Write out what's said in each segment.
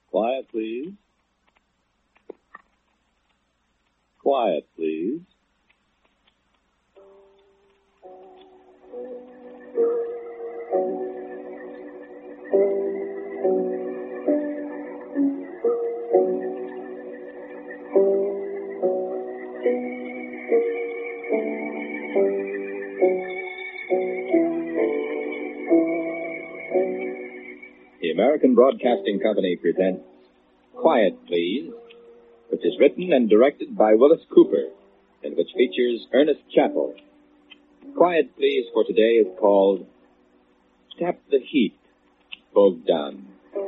Quiet, please. Quiet, please. The American Broadcasting Company presents Quiet, Please, which is written and directed by Willis Cooper, and which features Ernest Chappell. Quiet, Please for today is called Tap the Heat, Bogdan.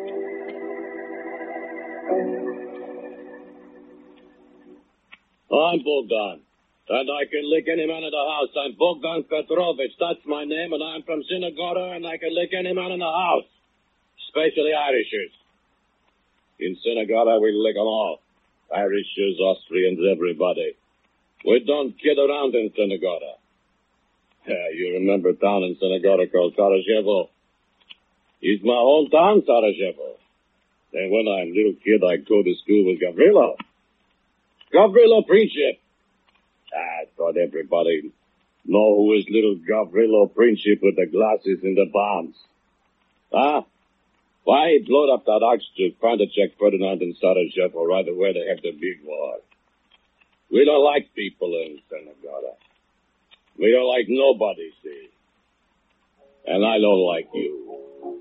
I'm Bogdan, and I can lick any man in the house. I'm Bogdan Petrovich. That's my name, and I'm from Synagoga, and I can lick any man in the house, especially Irishers. In Synagoga, we lick them all. Irishers, Austrians, everybody. We don't kid around in Synagoga. You remember a town in Synagoga called Sarajevo? It's my hometown, Sarajevo. And when I'm a little kid, I go to school with Gavrilo. Gavrilo Princip. I thought everybody know who is little Gavrilo Princip with the glasses and the bombs. Huh? Why he blowed up that Archduke František Ferdinand in Sarajevo right away to have the big war. We don't like people in Synagoga. We don't like nobody, see. And I don't like you.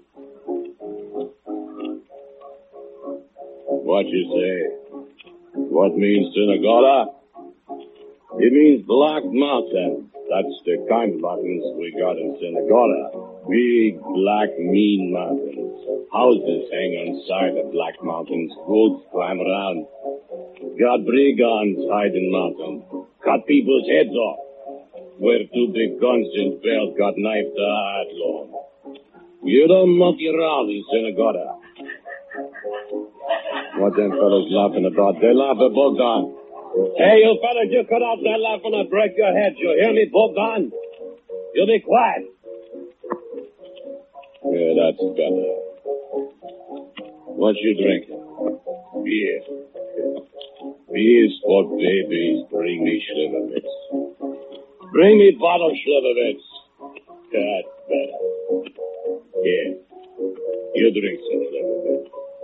What you say? What means Synagoga? It means Black Mountain. That's the kind of mountains we got in Synagoga. Big, black, mean mountains. Houses hang on side of black mountains. Wolves climb around. Got brigands hide in mountains. Cut people's heads off. Wear two big guns in belt. Got knife to heart long. You don't monkey around in Synagoga. What them fellas laughing about? They laugh at Bogdan. Hey, you fellas, you cut out that laughing and break your heads. You hear me, Bogdan? You be quiet. Yeah, that's better. What you drinking? Beer. Beer's for babies. Bring me Slivovitz. Bring me bottle Slivovitz. That's better. Yeah. You drink some Slivovitz.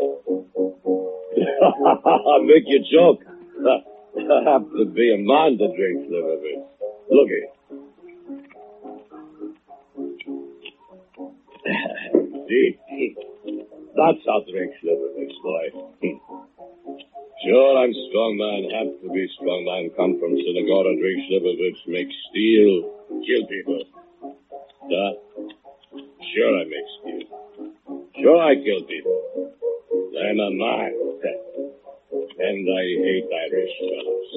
I'll make you joke. I have to be a man to drink Slivovitz. Look here. See? That's how to drink Slivovitz, boy. Sure, I'm strong man. Have to be strong man. Come from Synagoga, drink Slivovitz, make steel, kill people. Sure I make steel. Sure I kill people. I'm a man. And I hate Irish fellows.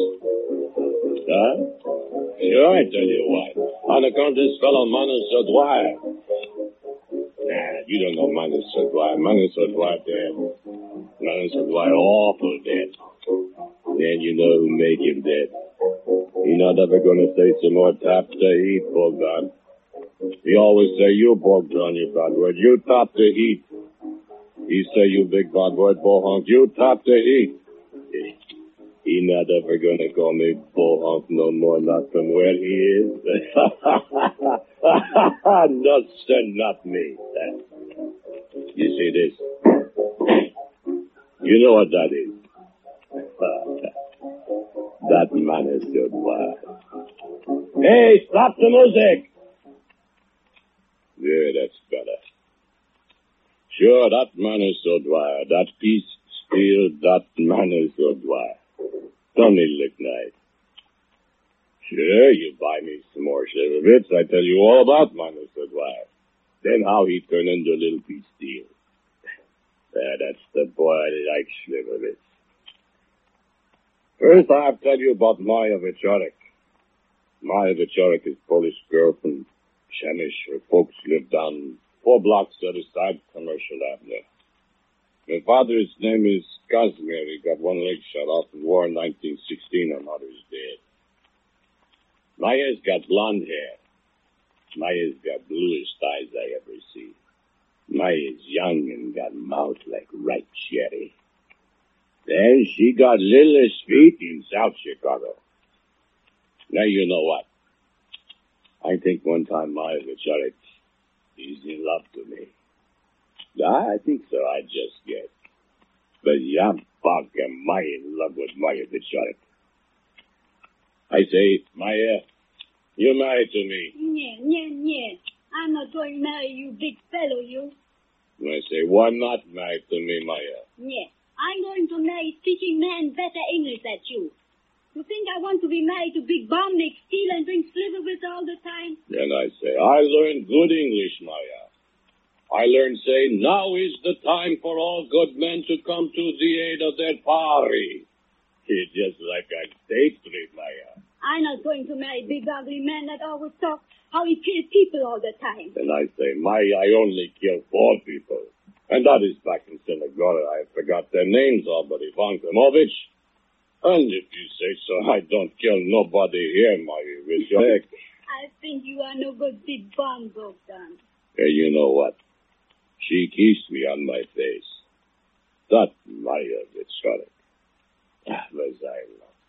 Sure, I tell you why. On account of this fellow, Manus O'Dwyer. Nah, you don't know Manus O'Dwyer. Manus O'Dwyer dead. Manus O'Dwyer awful dead. Then you know who made him dead. He not ever gonna say some more tap the heat, Bogdan. He always say, you Bogdan, you bad word. You tap the heat. He say, you big bad word, bohonk. You tap the heat. He not ever gonna call me bohonk no more, not from where he is. No, sir, not me. You see this? You know what that is? That man is good. Hey, stop the music! Yeah, that's better. Sure, that man is so dry. That piece steel, that man is so dry. Tony Lignite. Sure, you buy me some more Slivovitz. I tell you all about Manus O'Dwyer. Then how he turned into a little piece steel. That's the boy I like, Slivovitz. First, I have to tell you about Maya Wieczorek. Maya Wieczorek is Polish girl from Przemyśl. Her folks live down 4 blocks the other side Commercial Avenue. My father's name is Casimir. He got one leg shot off in war in 1916. Her mother's dead. Maya's got blonde hair. Maya's got bluest eyes I ever see. Maya's young and got mouth like ripe cherry. Then she got Lily's feet in South Chicago. Now you know what? I think one time Maya Vicharik is in love to me. I think so, I just guess. But I'm fucking Maya in love with Maya Vicharik. I say, Maya, you're married to me. Yeah. I'm not going to marry you, big fellow, you. I say, why not married to me, Maya? Yeah. I'm going to marry speaking man better English than you. You think I want to be married to Big Bomb, make steel, and drink Slivovitz all the time? Then I say, I learned good English, Maya. I learned, say, now is the time for all good men to come to the aid of their party. It's just like a State Street, Maya. I'm not going to marry big ugly man that always talk how he kills people all the time. Then I say, Maya, I only killed 4 people. And that is back in Sinagora. I forgot their names all but Ivan Klimovich. And if you say so, I don't kill nobody here, Maya Vicharik. I think you are no good big bomb, Bogdan. Hey, you know what? She kissed me on my face. That Maya Vicharik. Was I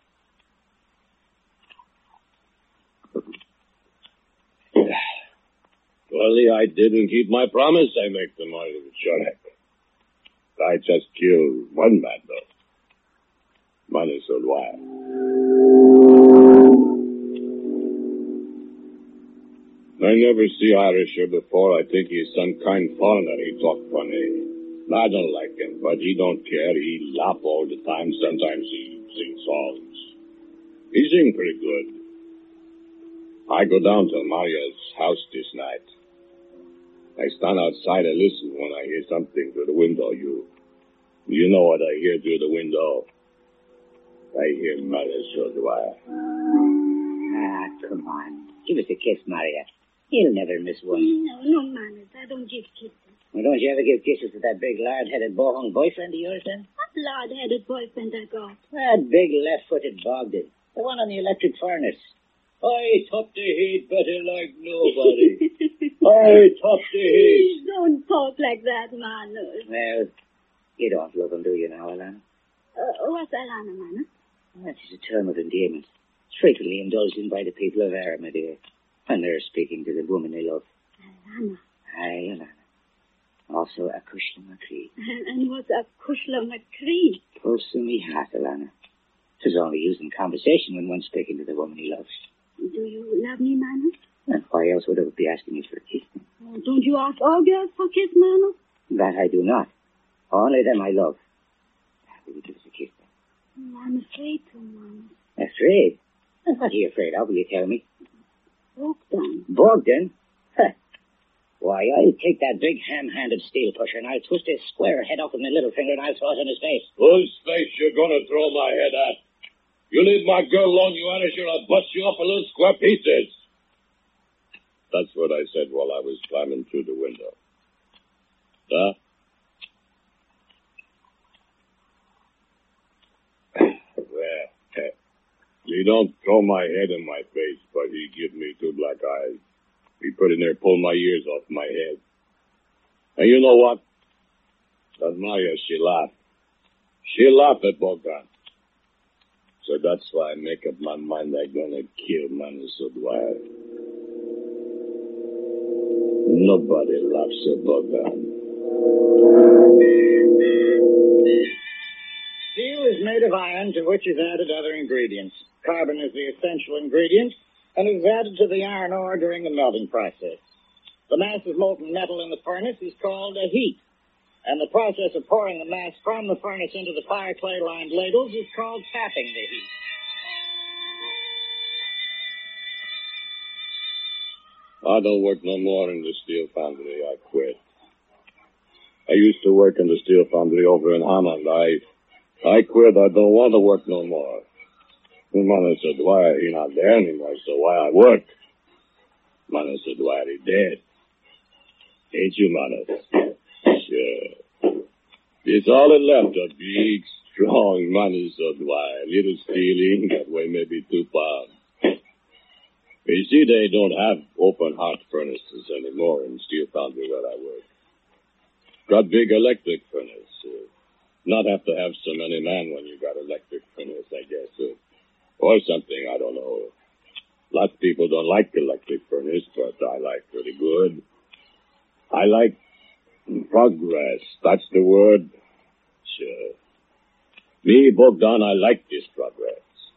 love. Well, I didn't keep my promise I make to Maya Vicharik. I just killed one man, though. Manis Odwaya. I never see Irisher before. I think he's some kind foreigner. He talk funny. I don't like him, but he don't care. He laugh all the time. Sometimes he sings songs. He sing pretty good. I go down to Maria's house this night. I stand outside and listen when I hear something through the window. You know what I hear through the window? I hear Maria Odwaya. Ah, come on. Give us a kiss, Maria. You'll never miss one. No, Manis, I don't give kisses. Well, don't you ever give kisses to that big lard-headed bohung boyfriend of yours, then? What lard-headed boyfriend I got? That big left-footed Bogdan. The one on the electric furnace. I top the heat better like nobody. I top the heat. Please don't talk like that, Manis. Well, you don't love him, do you now, Alana? What's Alana, Manis? That is a term of endearment. It's frequently indulged in by the people of Ara, my dear, when they're speaking to the woman they love. Alana. Aye, Alana. Also, a Kushla McCree. And what's a Kushla McCree? Pulse in me heart, Alana. Tis only used in conversation when one's speaking to the woman he loves. Do you love me, Manis? And why else would I be asking you for a kiss? Oh, don't you ask all girls for kiss, Manis? That I do not. Only them I love. Will you give us a kiss, then? I'm afraid to, Manis. Afraid? And what are you afraid of, will you tell me? Bogdan. Bogdan? Huh. Why, I'll take that big ham-handed steel pusher and I'll twist his square head off with my little finger and I'll throw it in his face. Whose face you gonna throw my head at? You leave my girl alone, you Irisher, I'll bust you up in little square pieces. That's what I said while I was climbing through the window. Huh? Well, he don't throw my head in my face, but he give me 2 black eyes. He put in there, pull my ears off my head. And you know what? That Maya, she laughed. She laughed at Bogdan. So that's why I make up my mind I'm gonna kill Manis Odwaya. Nobody laughs at Bogdan. Steel is made of iron to which is added other ingredients. Carbon is the essential ingredient and is added to the iron ore during the melting process. The mass of molten metal in the furnace is called a heat, and the process of pouring the mass from the furnace into the fire clay-lined ladles is called tapping the heat. I don't work no more in the steel foundry. I quit. I used to work in the steel foundry over in Hammond. I quit. I don't want to work no more. Manis Odwaya, he not there anymore, so why I work? Manis Odwaya, he dead. Ain't you, Manis? Sure. It's all that left, a big, strong Manis Odwaya. Little steel that weigh maybe 2 pounds. You see, they don't have open-heart furnaces anymore in steel foundry where I work. Got big electric furnace. Not have to have so many men when you got electric furnace, I guess. Or something, I don't know. Lots of people don't like electric furnace, but I like pretty good. I like progress. That's the word. Sure. Me, Bogdan, I like this progress.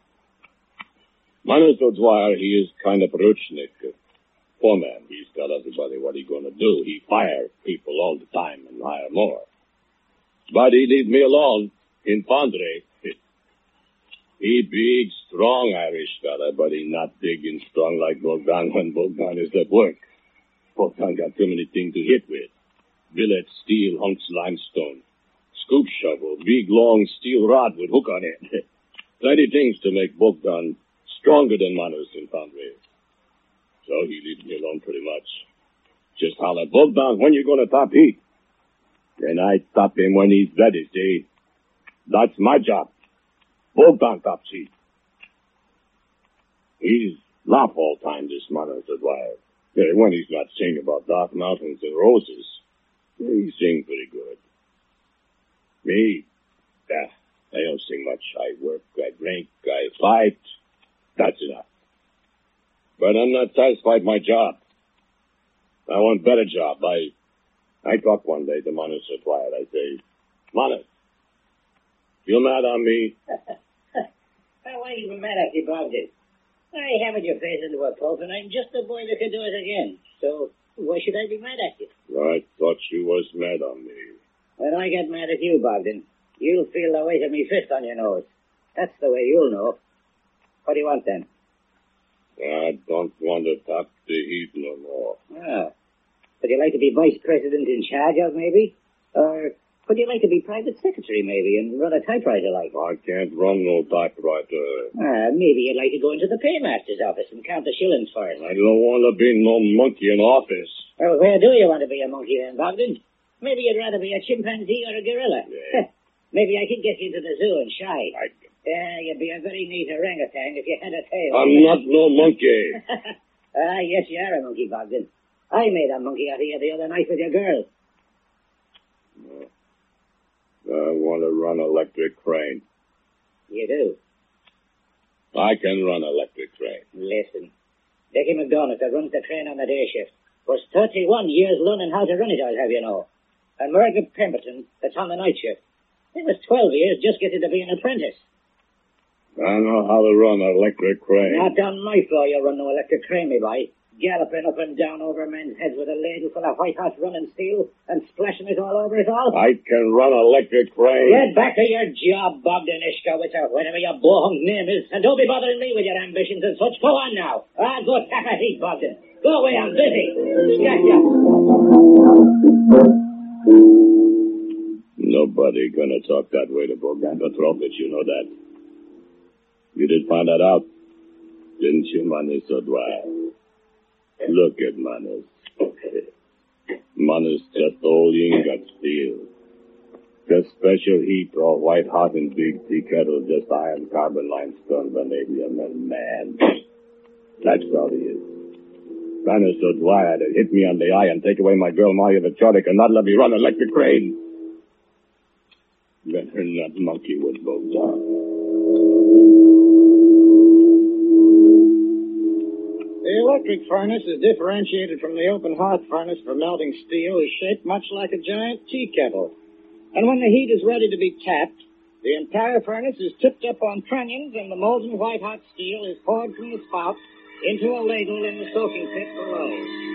Manus O'Dwyer, he is kind of Ruchnik. Foreman. He's tell everybody what he's going to do. He fire people all the time and hire more. But he leave me alone in Pondre. He big, strong Irish fella, but he not big and strong like Bogdan when Bogdan is at work. Bogdan got too many things to hit with. Billet, steel, hunks, limestone. Scoop shovel, big, long steel rod with hook on it. Plenty things to make Bogdan stronger than Manus in Pondre. So he leaves me alone pretty much. Just holler, Bogdan, when you going to top heat? Then I top him when he's ready, see? That's my job. Bogdan tops heat. He's laugh all time, this Manus O'Dwyer. When he's not singing about dark mountains and roses. He sing pretty good. Me? I don't sing much. I work, I drink, I fight. That's enough. But I'm not satisfied with my job. I want a better job. I talked one day to Manus O'Dwyer. I say, Manus, you mad on me? Why are you mad at you, Bogdan? I hammered your face into a pulp, and I'm just the boy that can do it again. So why should I be mad at you? I thought you was mad on me. When I get mad at you, Bogdan, you'll feel the weight of me fist on your nose. That's the way you'll know. What do you want, then? I don't want to top the heat no more. Ah. Would you like to be vice president in charge of, maybe? Or would you like to be private secretary, maybe, and run a typewriter like? I can't run no typewriter. Maybe you'd like to go into the paymaster's office and count the shillings for it. I don't want to be no monkey in office. Well, where do you want to be a monkey then, Bogdan? Maybe you'd rather be a chimpanzee or a gorilla. Yeah. Maybe I could get you to the zoo and shy. You'd be a very neat orangutan if you had a tail. I'm not no monkey. Yes, you are a monkey, Bogdan. I made a monkey out of you the other night with your girl. No. I want to run electric crane. You do? I can run electric crane. Listen. Dickie McDonough that runs the train on the day shift was 31 years learning how to run it, I'll have you know. And Margaret Pemberton, that's on the night shift, it was 12 years just getting to be an apprentice. I know how to run an electric crane. Not on my floor you'll run no electric crane, me boy. Galloping up and down over men's heads with a ladle full of white-hot running steel and splashing it all over us all. I can run an electric crane. Get back to your job, Bogdan Ishkowitz, or whatever your bohunk name is, and don't be bothering me with your ambitions and such. Go on now. I'll go tap a heat, Bogdan. Go away, I'm busy. Gotcha. Nobody gonna talk that way to Bogdan Petrovich, you know that. You did find that out, didn't you, Manus O'Dwyer? Look at Manus. Manus just old ingot steel. Just special heat, all white hot in big tea kettle, just iron, carbon, limestone, vanadium, and man. That's all he is. Manus O'Dwyer to hit me on the eye and take away my girl Maria Vichorik and not let me run an electric crane. Better not monkey with Bogdan. The electric furnace is differentiated from the open hearth furnace for melting steel is shaped much like a giant tea kettle. And when the heat is ready to be tapped, the entire furnace is tipped up on trunnions and the molten white hot steel is poured from the spout into a ladle in the soaking pit below.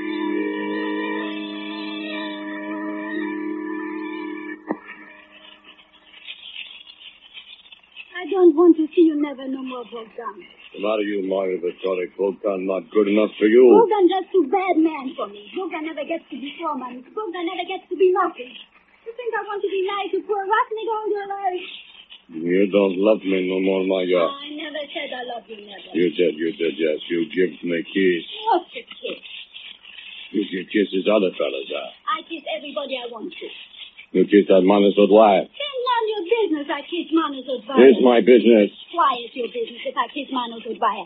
I don't want to see you never no more, Bogdan. What's the matter, you, Maria Vichorik? Bogdan not good enough for you. Bogdan just too bad man for me. Bogdan never gets to be foreman. Bogdan never gets to be nothing. You think I want to be nice to poor Rosnik all your life? You don't love me no more, Maria. I never said I love you, never. You did, yes. You give me kiss. What's a kiss? You give kisses other fellas are. I kiss everybody I want to. You kiss that Manus O'Dwyer. It's none of your business I kiss Manus O'Dwyer. It's my business. Why is your business if I kiss Manus O'Dwyer?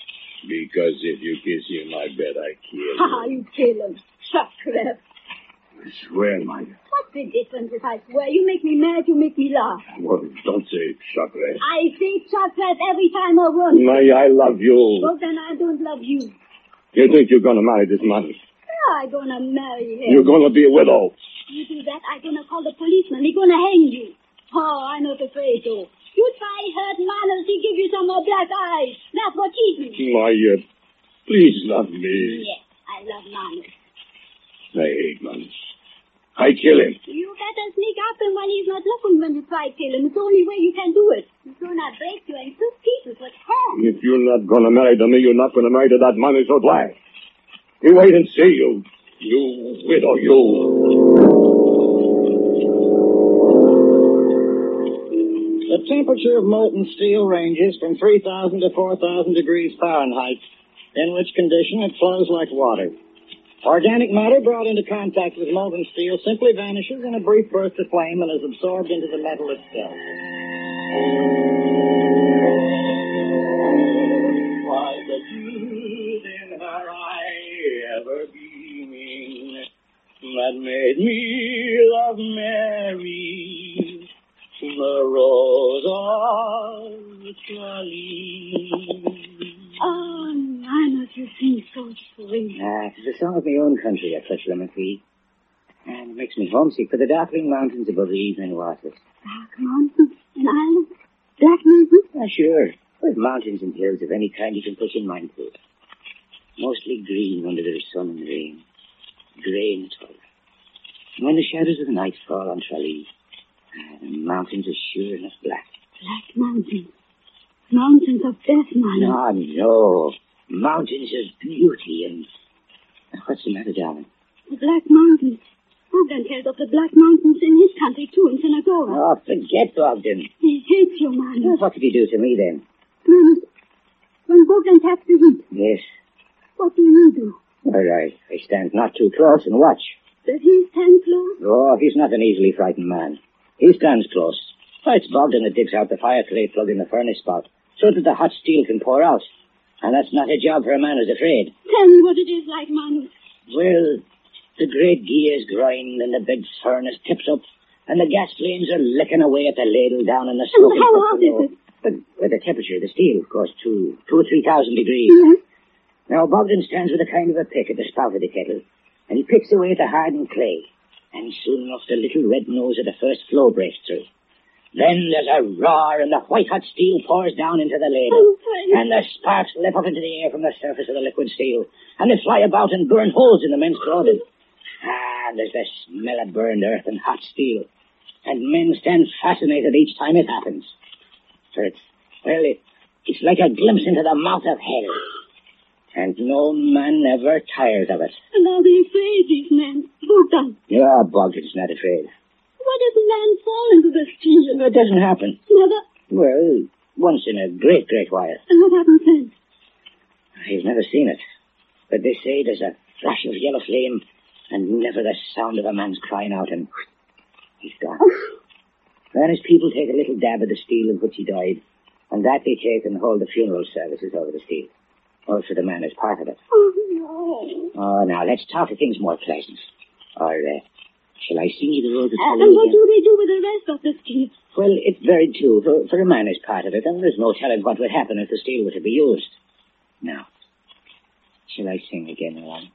Because if you kiss him, I bet I kill you. Ha, you kill him. Shut crap. I swear, Maya. What's the difference if I swear? You make me mad, you make me laugh. Well, don't say chocolate. I say chocolate every time I run. Maya, I love you. Well, then I don't love you. You think you're gonna marry this man? I'm gonna marry him. You're gonna be a widow. You do that, I'm gonna call the policeman. He's gonna hang you. Oh, I'm not afraid, though. You try hurt Manos, he give you some more black eyes. That's what he do. Maya, please love me. Yes, I love Manos. I hate Manos. I kill him. You better sneak up him when he's not looking when you try to kill him. It's the only way you can do it. He's gonna break you in 2 pieces with hands. If you're not gonna marry to me, you're not gonna marry to that Manos O'Dwyer. You wait and see, you widow, you. The temperature of molten steel ranges from 3,000 to 4,000 degrees Fahrenheit, in which condition it flows like water. Organic matter brought into contact with molten steel simply vanishes in a brief burst of flame and is absorbed into the metal itself. Was the youth in her eye ever beaming that made me love Mary, the rose of Tralee? Oh, Manos, you sing so sweet. It's a song of my own country, at Fletcher McPhee. And it makes me homesick for the darkling mountains above the evening waters. Dark mountains in Ireland? Black mountains? Sure. With mountains and hills of any kind you can put your mind to. Mostly green under the sun and rain. Grey in the twilight. And when the shadows of the night fall on Tralee, the mountains are sure enough black. Black mountains. Mountains of death, Manos. No. Mountains of beauty and... What's the matter, darling? The Black Mountains. Bogdan tells of the Black Mountains in his country, too, in Sinagora. Oh, forget Bogdan. He hates you, Manos. What did he do to me, then? Manos, when Bogdan taps the heat, Yes. what do you do? All right. I stand not too close and watch. Does he stand close? Oh, he's not an easily frightened man. He stands close. It's Bogdan that digs out the fire clay plug in the furnace spout so that the hot steel can pour out. And that's not a job for a man who's afraid. Tell me what it is like, Manos. Well, the great gears grind and the big furnace tips up and the gas flames are licking away at the ladle down in the And smoking how pot hot below. is it? But with the temperature of the steel, of course, 2,000 or 3,000 degrees. Yes. Now, Bogdan stands with a kind of a pick at the spout of the kettle, and he picks away at the hardened clay. And soon enough, the little red nose of the first flow breaks through. Then there's a roar, and the white-hot steel pours down into the ladle. Oh, please. And the sparks leap up into the air from the surface of the liquid steel. And they fly about and burn holes in the men's clothing. And there's the smell of burned earth and hot steel. And men stand fascinated each time it happens. For it's like a glimpse into the mouth of hell. And no man ever tires of it. And are they afraid, these men? Bogdan, Yeah, Bogdan's not afraid. why doesn't man fall into the steel? It doesn't happen. Never. Well, once in a great, great while. And what happens then? He's never seen it. But they say there's a flash of yellow flame and never the sound of a man's crying out and he's gone. Then his people take a little dab of the steel in which he died, and that they take and hold the funeral services over the steel. Also the man is part of it. Oh, no. Oh, now, let's talk of things more pleasant. Or, shall I sing you the road to And what do they do with the rest of the steel? Well, it's buried too, for a man is part of it, and there's no telling what would happen if the steel were to be used. Now, shall I sing again, Alan?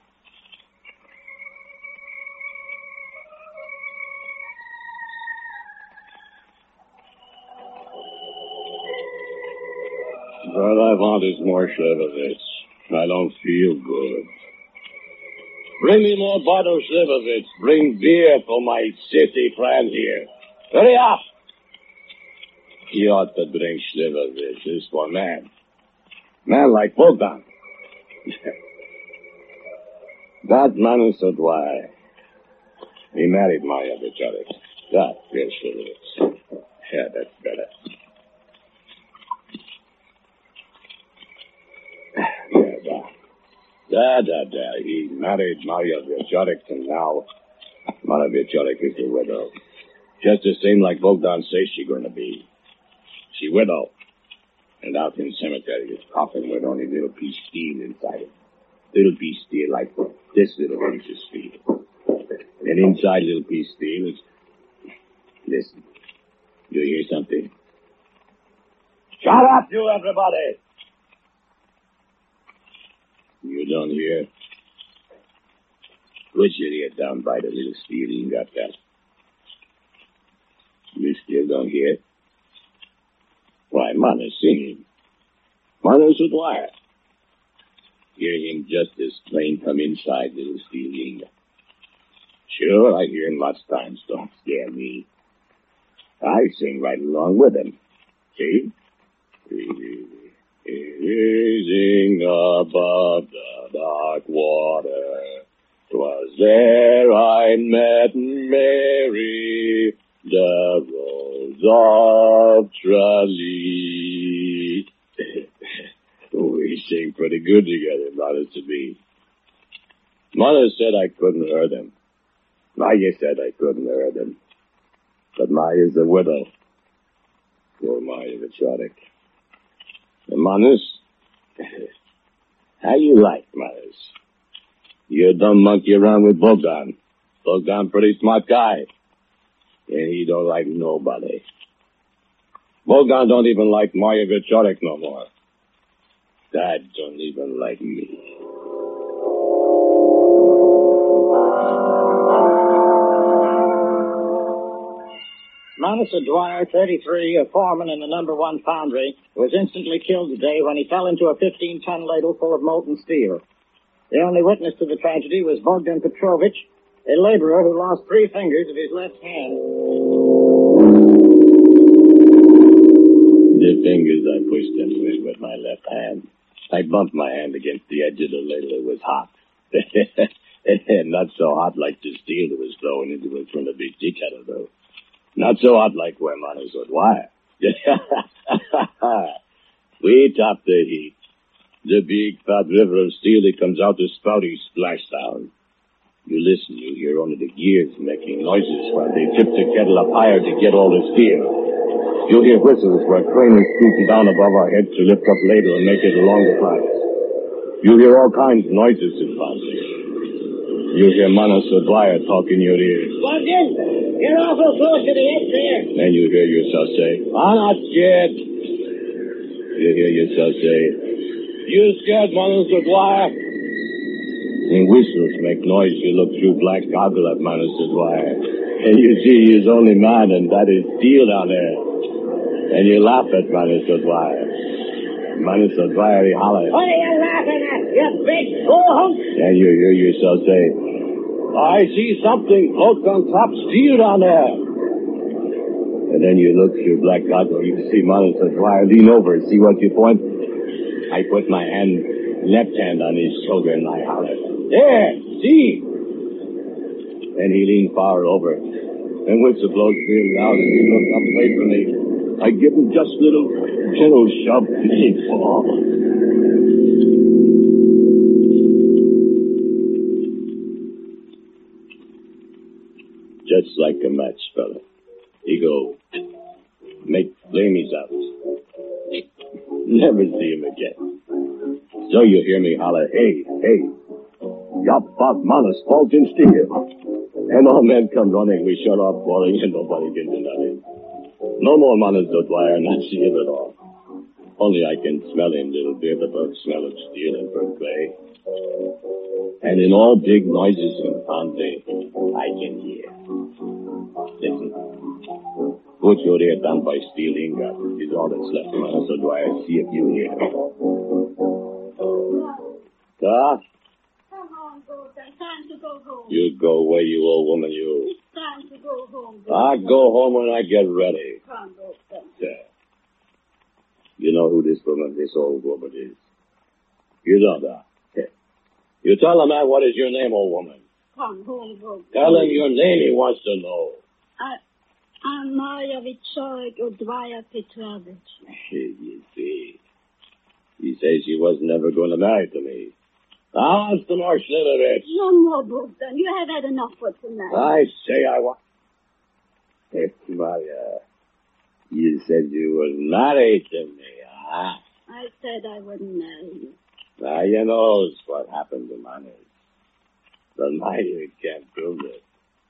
All I want is more Slivovitz. I don't feel good. Bring me more bottle of Slivovitz. Bring beer for my city friend here. Hurry up! He ought to drink Slivovitz. It's for man. Man like Bogdan. That man is so dry. He married Maya Bicharik. That is Slivovitz. Yeah, that's better. He married Maya Bicharik, and now Maya Bicharik is a widow. Just the same like Bogdan says she's going to be. She widow. And out in the cemetery, his coffin with only little piece of steel inside it. Little piece of steel like this little piece of steel. An inside little piece, Steve. Listen. You hear something? Shut up, you everybody! You don't hear? Put your ear down by the little steel you got that. You still don't hear? Why, Mother's singing. Mother's with wire. Hear him just as plain from inside little steel Inga. Sure, I hear him lots of times. Don't scare me. I sing right along with him. See? Gazing above the dark water, 'twas there I met Mary, the Rose of Tralee. We sing pretty good together, Mother to me. Mother said I couldn't hear them. Maya said I couldn't hear them. But Maya's a widow. Poor Maya Vichotic. And Manus, how you like Manus? You don't monkey around with Bogdan. Bogdan pretty smart guy. And he don't like nobody. Bogdan don't even like Maya Vichotic no more. Dad don't even like me. Manus Dwyer, 33, a foreman in the number 1 foundry, was instantly killed today when he fell into a 15-ton ladle full of molten steel. The only witness to the tragedy was Bogdan Petrovich, a laborer who lost 3 fingers of his left hand. The fingers I pushed them with my left hand. I bumped my hand against the edge of the ladle. It was hot. Not so hot like the steel that was thrown into it from the big tea kettle, though. Not so hot like where Manus would wire. We topped the heat. The big fat river of steel that comes out the spouty splashdown. You listen, you hear only the gears making noises while they tip the kettle up higher to get all the steel. You'll hear whistles where crane is scooting down above our heads to lift up ladle and make it a longer pass. You'll hear all kinds of noises in foundry. You'll hear Manus Dwyer talk in your ear. Bogdan, you're awful close to the edge there. And you hear yourself say, I'm not scared. You hear yourself say, you scared, Manus Dwyer? And whistles make noise. You look through black goggle at Manus Dwyer. And you see his only man, and that is steel down there. And you laugh at Manus Dwyer. Manus Dwyer, he hollers. What are you laughing at, you big fool? And you hear yourself say, I see something float on top steel down there. And then you look through black goggle, you see Manus Dwyer lean over and see what you point. I put my left hand on his shoulder and I holler, there, see? And he leaned far over. And whistle blows real loud and he looked up away from me. I give him just a little gentle shove and he falls. Just like a match, fella. He go, make flamies out. Never see him again. So you hear me holler, hey, hey, Yop Bob Manus falls in steel. And all men come running, we shut off falling and nobody can do nothing. No more Manus Dwyer, not see him at all. Only I can smell him, little bit, the smell of steel and burnt clay. And in all big noises in foundry, I can hear. Listen. Put your ear down by steel ingot. Is all that's left, Manus Dwyer. See if you hear. Come on, Bogdan. Time to go home. You go away, you old woman, you. It's time to go home. I'll go home when I get ready. Come, Bogdan. Yeah. You know who this old woman is? You don't, Yeah. You tell him that. What is your name, old woman? Come home, Bogdan. Tell him your name. He wants to know. I'm Maria Vichorik Dwyer Petrovich. You see. He says she was never going to marry to me. Now, what's the more Slivovich? No more, Bogdan. You have had enough for tonight. I say I want... Hey, Maria, you said you was married to me, huh? I said I wouldn't marry you. Now, you know what happened to Manus. But Maria can't prove it.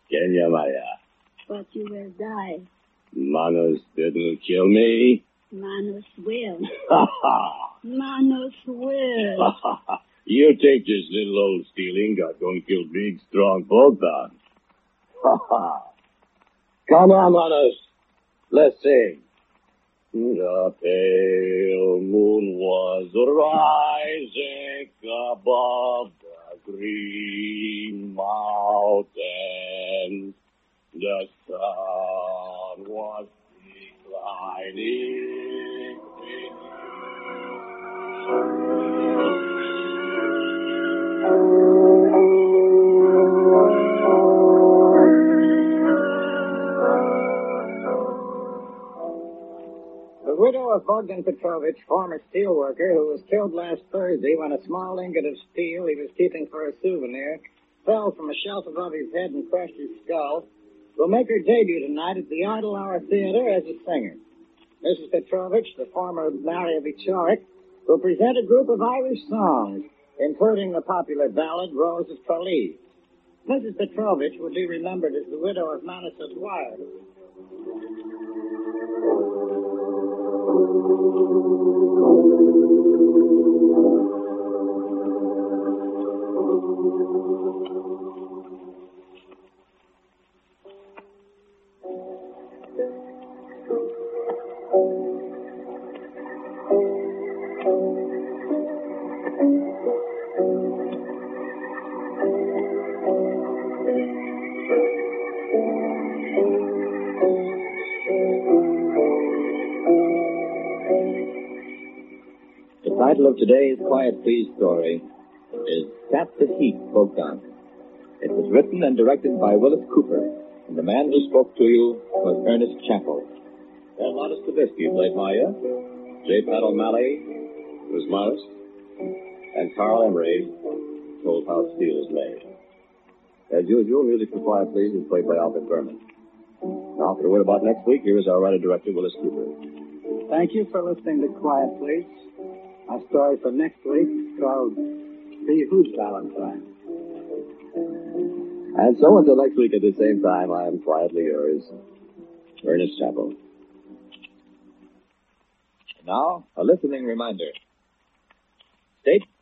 Kenya Maya. But you will die. Manos didn't kill me. Manos will. Ha ha! Manos will. You think this little old steel ingot gonna kill big, strong Bogdan? Ha ha! Come on, Manos. Let's sing. The pale moon was rising above the green mountains. The sun was declining. The widow of Bogdan Petrovich, former steelworker, who was killed last Thursday when a small ingot of steel he was keeping for a souvenir fell from a shelf above his head and crushed his skull, will make her debut tonight at the Idle Hour Theater as a singer. Mrs. Petrovich, the former Maria Vichorik, will present a group of Irish songs, including the popular ballad Rose of Tralee. Mrs. Petrovich will be remembered as the widow of Manos Dwyer. The title of today's Quiet Please story is Tap the Heat, Bogdan. It was written and directed by Willis Cooper, and the man who spoke to you was Ernest Chappell. And Lotus Tabisky played Maya. J. Pat O'Malley was Manos. And Carl Emery told how steel is made. As usual, music for Quiet Please is played by Alfred Berman. Now, for the word about next week, here is our writer-director, Willis Cooper. Thank you for listening to Quiet Please. Our story for next week is called Be Who's Valentine. And so until next week at the same time, I am quietly yours, Ernest Chappell. Now, a listening reminder. State